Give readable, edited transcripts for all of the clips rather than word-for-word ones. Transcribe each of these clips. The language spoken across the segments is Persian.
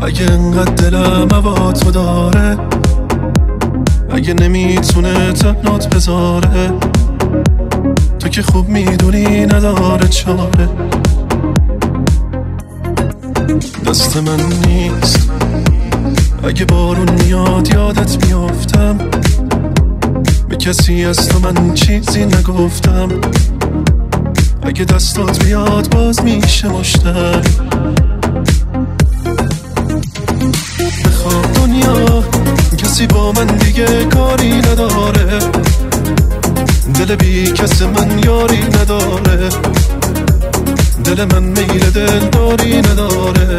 اگه انقدر دلم هوا تو داره، اگه نمیتونه تنات بذاره، تو که خوب میدونی نداره چاره. دست من نیست، اگه بارون میاد یادت میافتم، به کسی از تو من چیزی نگفتم. اگه دستات بیاد باز میشه مشتر. بخواب دنیا کسی با من دیگه کاری نداره، دل بی کس من یاری نداره، دل من میل دل داری نداره.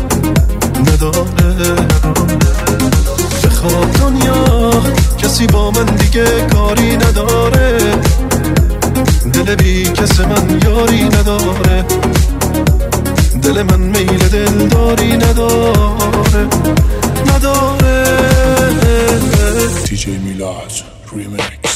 بخواب دنیا کسی با من دیگه کاری نداره، دل بی کس من یاری نداره، دل من میل دل داری نداره. DJ Milad Remix.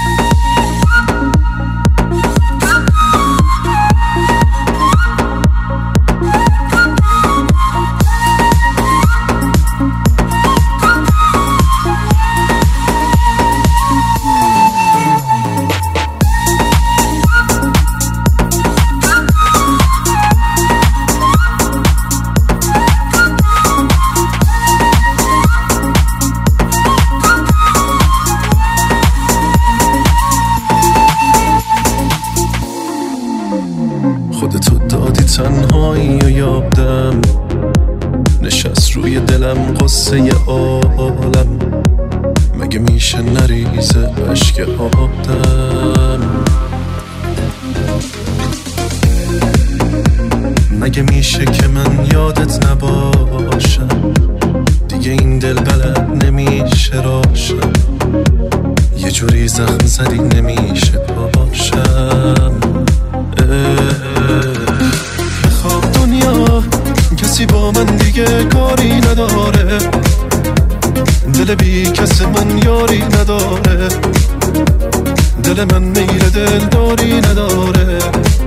خودتو دادی تنهایی و یادم نشست روی دلم قصه عالم. مگه میشه نریزه عشق آدم؟ مگه میشه که من یادت نباشم؟ دیگه این دل بلد نمیشه راشم، یه جوری زخم زدی نمیشه پاشم. بخواب دنیا کسی با من دیگه کاری نداره، دل بی کس من یاری نداره، دل من میل دل داری نداره.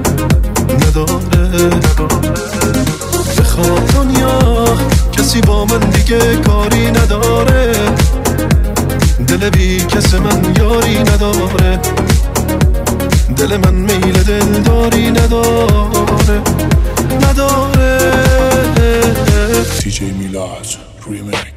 بخواب دنیا کسی با من دیگه کاری نداره، دل بی کس من یاری نداره، دل من میل دل داری نداره. DJ Milad Remix.